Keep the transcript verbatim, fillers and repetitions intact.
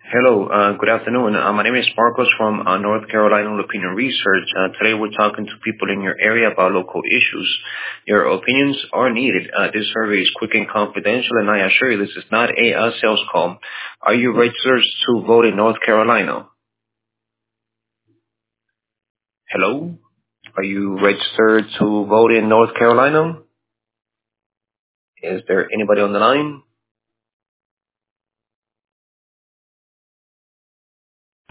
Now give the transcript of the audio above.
Hello, uh, good afternoon. Uh, my name is Marcos from uh, North Carolina Latino Research. Uh, today we're talking to people in your area about local issues. Your opinions are needed. Uh, this survey is quick and confidential, and I assure you this is not a uh, sales call. Are you registered to vote in North Carolina? Hello? Are you registered to vote in North Carolina? Is there anybody on the line?